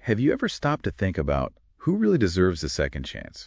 Have you ever stopped to think about who really deserves a second chance?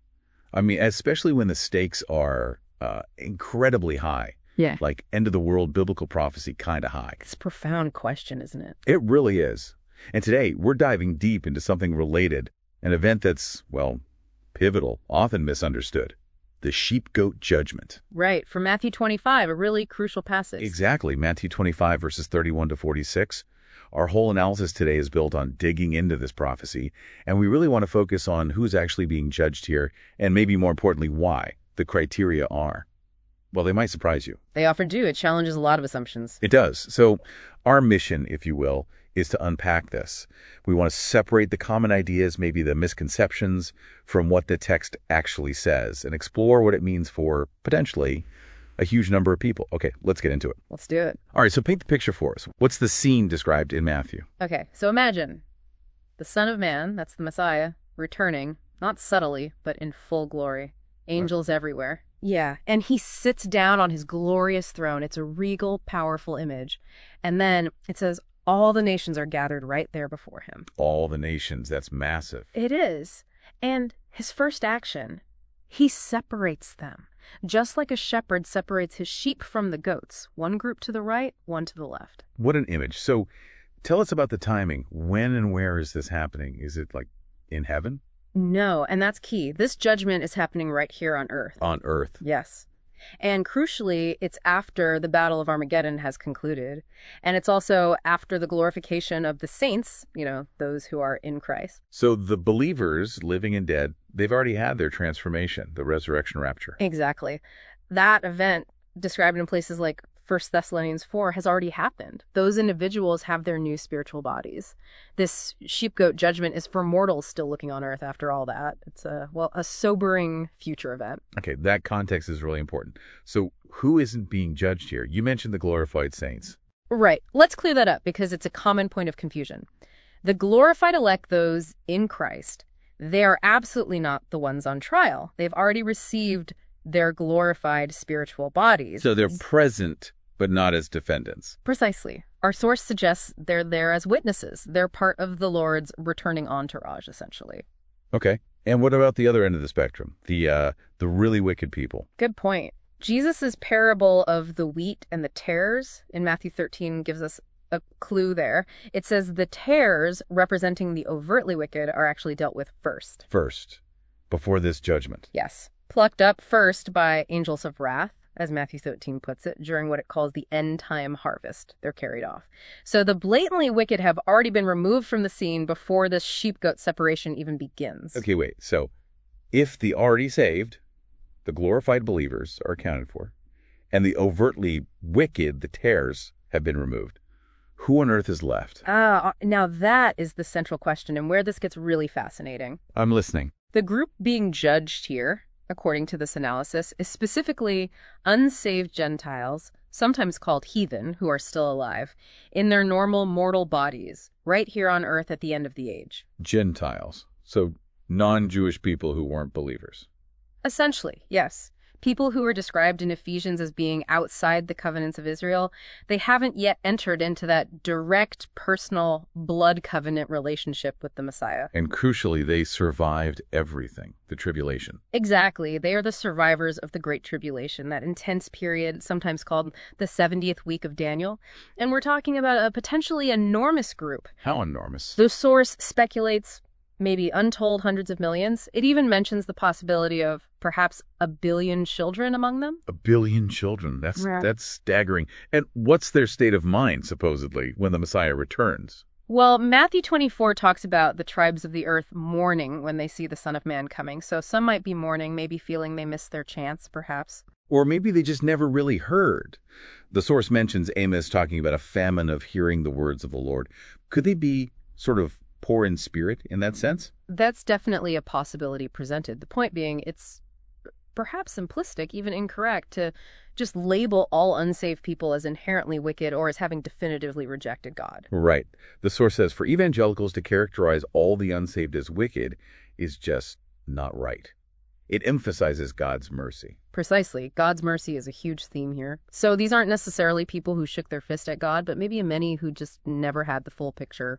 I mean, especially when the stakes are incredibly high, Yeah. like end of the world biblical prophecy kind of high. It's a profound question, isn't it? It really is. And today we're diving deep into something related, an event that's, well, pivotal, often misunderstood. The sheep-goat judgment. Right. From Matthew 25, a really crucial passage. Exactly. Matthew 25, verses 31 to 46. Our whole analysis today is built on digging into this prophecy, and we really want to focus on who's actually being judged here, and maybe more importantly, why the criteria are. Well, they might surprise you. They often do. It challenges a lot of assumptions. It does. So our mission, if you will, is to unpack this. We want to separate the common ideas, maybe the misconceptions, from what the text actually says, and explore what it means for, potentially, a huge number of people. Okay, let's get into it. Let's do it. All right, so paint the picture for us. What's the scene described in Matthew? Okay, so imagine the Son of Man, that's the Messiah, returning, not subtly, but in full glory. Angels everywhere. Yeah, and he sits down on his glorious throne. It's a regal, powerful image. And then it says, all the nations are gathered right there before him. All the nations. That's massive. It is. And his first action, he separates them. Just like a shepherd separates his sheep from the goats. One group to the right, one to the left. What an image. So tell us about the timing. When and where is this happening? Is it like in heaven? No, and that's key. This judgment is happening right here on Earth. On Earth. Yes. And crucially, it's after the Battle of Armageddon has concluded. And it's also after the glorification of the saints, those who are in Christ. So the believers, living and dead, they've already had their transformation, the resurrection rapture. Exactly. That event, described in places like 1 Thessalonians 4, has already happened. Those individuals have their new spiritual bodies. This sheep-goat judgment is for mortals still looking on Earth after all that. It's a sobering future event. Okay, that context is really important. So who isn't being judged here? You mentioned the glorified saints. Right. Let's clear that up because it's a common point of confusion. The glorified elect, those in Christ, they are absolutely not the ones on trial. They've already received their glorified spiritual bodies. So they're present, but not as defendants. Precisely. Our source suggests they're there as witnesses. They're part of the Lord's returning entourage, essentially. Okay. And what about the other end of the spectrum? The really wicked people? Good point. Jesus' parable of the wheat and the tares in Matthew 13 gives us a clue there. It says the tares, representing the overtly wicked, are actually dealt with first. First, before this judgment. Yes. Plucked up first by angels of wrath, as Matthew 13 puts it, during what it calls the end-time harvest. They're carried off. So the blatantly wicked have already been removed from the scene before this sheep-goat separation even begins. Okay, wait. So if the already saved, the glorified believers, are accounted for, and the overtly wicked, the tares, have been removed, who on earth is left? Now that is the central question and where this gets really fascinating. I'm listening. The group being judged here, according to this analysis, is specifically unsaved Gentiles, sometimes called heathen, who are still alive, in their normal mortal bodies, right here on earth at the end of the age. Gentiles. So non-Jewish people who weren't believers. Essentially, yes. People who are described in Ephesians as being outside the covenants of Israel, they haven't yet entered into that direct, personal, blood covenant relationship with the Messiah. And crucially, they survived everything, the tribulation. Exactly. They are the survivors of the Great Tribulation, that intense period, sometimes called the 70th week of Daniel. And we're talking about a potentially enormous group. How enormous? The source speculates maybe untold hundreds of millions. It even mentions the possibility of perhaps 1 billion children among them. 1 billion children. That's staggering. And what's their state of mind, supposedly, when the Messiah returns? Well, Matthew 24 talks about the tribes of the earth mourning when they see the Son of Man coming. So some might be mourning, maybe feeling they missed their chance, perhaps. Or maybe they just never really heard. The source mentions Amos talking about a famine of hearing the words of the Lord. Could they be sort of poor in spirit in that sense? That's definitely a possibility presented. The point being, it's perhaps simplistic, even incorrect, to just label all unsaved people as inherently wicked or as having definitively rejected God. Right. The source says for evangelicals to characterize all the unsaved as wicked is just not right. It emphasizes God's mercy. Precisely. God's mercy is a huge theme here. So these aren't necessarily people who shook their fist at God, but maybe many who just never had the full picture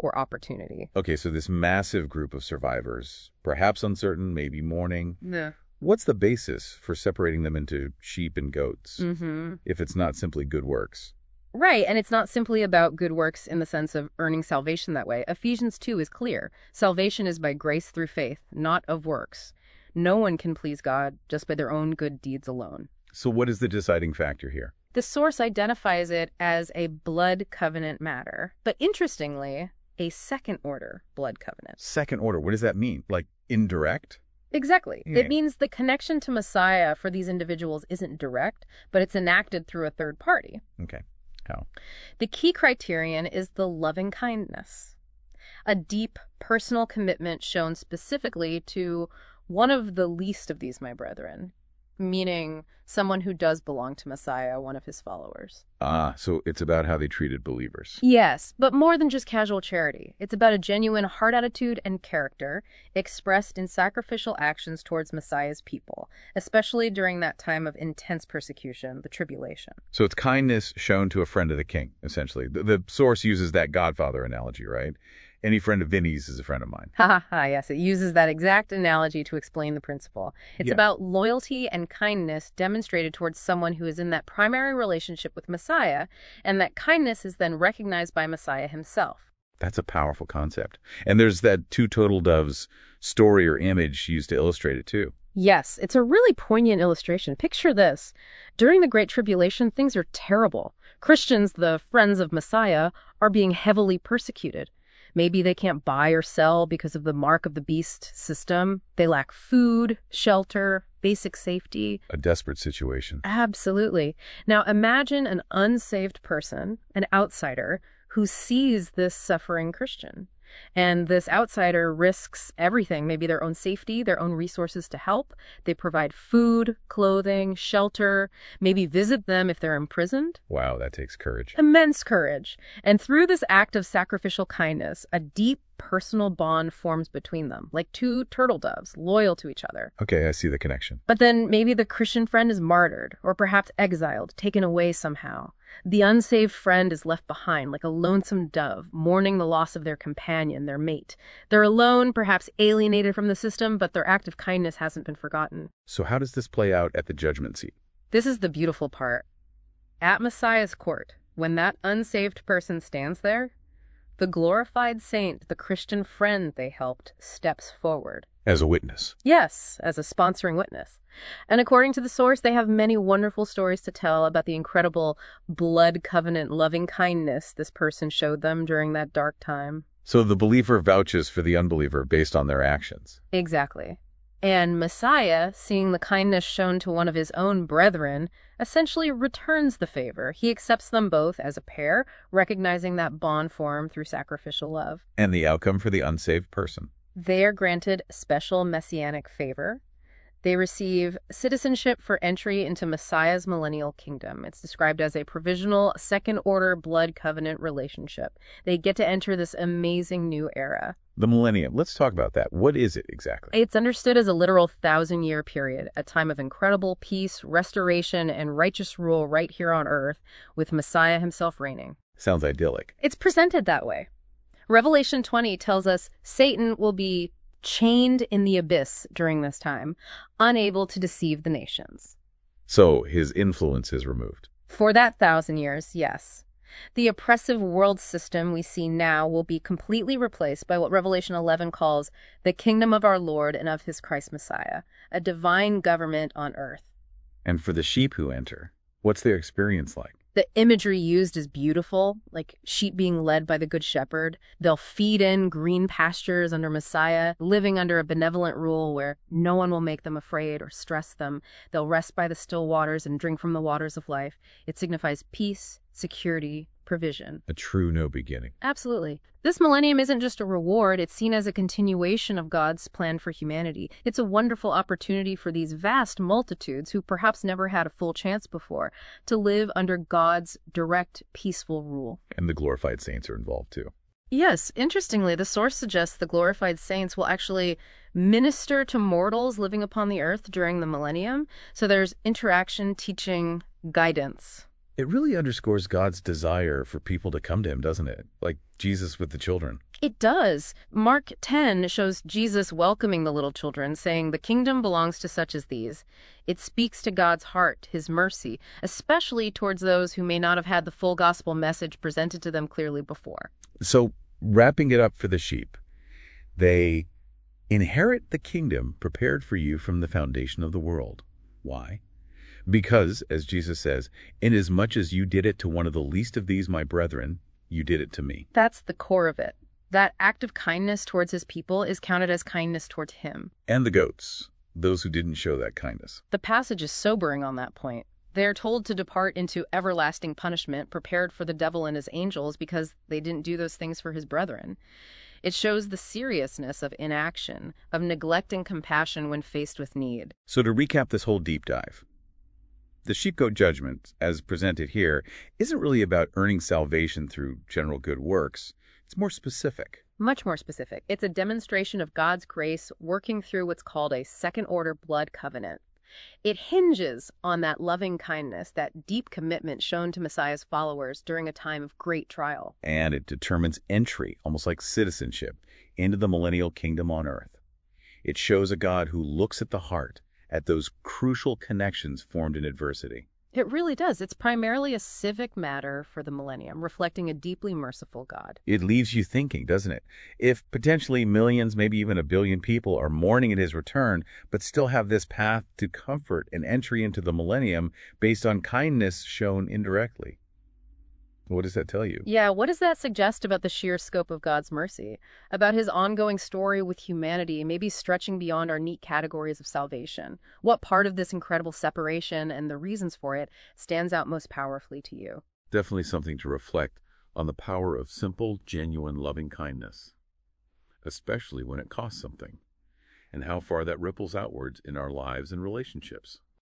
or opportunity. Okay, so this massive group of survivors, perhaps uncertain, maybe mourning. Yeah. What's the basis for separating them into sheep and goats, Mm-hmm. if it's not simply good works? Right, and it's not simply about good works in the sense of earning salvation that way. Ephesians 2 is clear. Salvation is by grace through faith, not of works. No one can please God just by their own good deeds alone. So what is the deciding factor here? The source identifies it as a blood covenant matter, but interestingly, a second-order blood covenant. Second order, what does that mean? Like indirect? Exactly. Yeah. It means the connection to Messiah for these individuals isn't direct, but it's enacted through a third party. Okay. How? The key criterion is the loving kindness, a deep personal commitment shown specifically to one of the least of these, my brethren, meaning someone who does belong to Messiah, one of his followers. So it's about how they treated believers. Yes, but more than just casual charity. It's about a genuine heart attitude and character expressed in sacrificial actions towards Messiah's people, especially during that time of intense persecution, the tribulation. So it's kindness shown to a friend of the king, essentially. The source uses that Godfather analogy, right? Any friend of Vinny's is a friend of mine. Ha ha ha, yes, it uses that exact analogy to explain the principle. It's Yeah. about loyalty and kindness demonstrated towards someone who is in that primary relationship with Messiah, and that kindness is then recognized by Messiah himself. That's a powerful concept. And there's that two turtle doves story or image used to illustrate it, too. Yes, it's a really poignant illustration. Picture this. During the Great Tribulation, things are terrible. Christians, the friends of Messiah, are being heavily persecuted. Maybe they can't buy or sell because of the mark of the beast system. They lack food, shelter, basic safety. A desperate situation. Absolutely. Now imagine an unsaved person, an outsider, who sees this suffering Christian. And this outsider risks everything, maybe their own safety, their own resources to help. They provide food, clothing, shelter, maybe visit them if they're imprisoned. Wow, that takes courage. Immense courage. And through this act of sacrificial kindness, a deep personal bond forms between them, like two turtle doves, loyal to each other. Okay, I see the connection. But then maybe the Christian friend is martyred, or perhaps exiled, taken away somehow. The unsaved friend is left behind like a lonesome dove, mourning the loss of their companion, their mate. They're alone, perhaps alienated from the system, but their act of kindness hasn't been forgotten. So how does this play out at the judgment seat? This is the beautiful part. At Messiah's court, when that unsaved person stands there, the glorified saint, the Christian friend they helped, steps forward. As a witness. Yes, as a sponsoring witness. And according to the source, they have many wonderful stories to tell about the incredible blood covenant loving kindness this person showed them during that dark time. So the believer vouches for the unbeliever based on their actions. Exactly. And Messiah, seeing the kindness shown to one of his own brethren, essentially returns the favor. He accepts them both as a pair, recognizing that bond formed through sacrificial love. And the outcome for the unsaved person. They are granted special messianic favor. They receive citizenship for entry into Messiah's millennial kingdom. It's described as a provisional second-order blood covenant relationship. They get to enter this amazing new era. The millennium. Let's talk about that. What is it exactly? It's understood as a literal 1,000-year period, a time of incredible peace, restoration, and righteous rule right here on earth, with Messiah himself reigning. Sounds idyllic. It's presented that way. Revelation 20 tells us Satan will be chained in the abyss during this time, unable to deceive the nations. So his influence is removed. For that 1,000 years, yes. The oppressive world system we see now will be completely replaced by what Revelation 11 calls the kingdom of our Lord and of his Christ Messiah, a divine government on earth. And for the sheep who enter, what's their experience like? The imagery used is beautiful, like sheep being led by the Good Shepherd. They'll feed in green pastures under Messiah, living under a benevolent rule where no one will make them afraid or stress them. They'll rest by the still waters and drink from the waters of life. It signifies peace, security, provision. A true no beginning. Absolutely. This millennium isn't just a reward, it's seen as a continuation of God's plan for humanity. It's a wonderful opportunity for these vast multitudes who perhaps never had a full chance before to live under God's direct, peaceful rule. And the glorified saints are involved too. Yes, interestingly, the source suggests the glorified saints will actually minister to mortals living upon the earth during the millennium. So there's interaction, teaching, guidance. It really underscores God's desire for people to come to him, doesn't it? Like Jesus with the children. It does. Mark 10 shows Jesus welcoming the little children, saying, "The kingdom belongs to such as these." It speaks to God's heart, his mercy, especially towards those who may not have had the full gospel message presented to them clearly before. So, wrapping it up for the sheep, they inherit the kingdom prepared for you from the foundation of the world. Why? Because, as Jesus says, inasmuch as you did it to one of the least of these, my brethren, you did it to me. That's the core of it. That act of kindness towards his people is counted as kindness towards him. And the goats, those who didn't show that kindness. The passage is sobering on that point. They are told to depart into everlasting punishment, prepared for the devil and his angels, because they didn't do those things for his brethren. It shows the seriousness of inaction, of neglecting compassion when faced with need. So to recap this whole deep dive, the sheep-goat judgment, as presented here, isn't really about earning salvation through general good works. It's more specific. Much more specific. It's a demonstration of God's grace working through what's called a second-order blood covenant. It hinges on that loving kindness, that deep commitment shown to Messiah's followers during a time of great trial. And it determines entry, almost like citizenship, into the millennial kingdom on earth. It shows a God who looks at the heart, at those crucial connections formed in adversity. It really does. It's primarily a civic matter for the millennium, reflecting a deeply merciful God. It leaves you thinking, doesn't it? If potentially millions, maybe even 1 billion people are mourning at his return, but still have this path to comfort and entry into the millennium based on kindness shown indirectly, what does that tell you? Yeah, what does that suggest about the sheer scope of God's mercy? About his ongoing story with humanity, maybe stretching beyond our neat categories of salvation? What part of this incredible separation and the reasons for it stands out most powerfully to you? Definitely something to reflect on the power of simple, genuine, loving kindness, especially when it costs something, and how far that ripples outwards in our lives and relationships.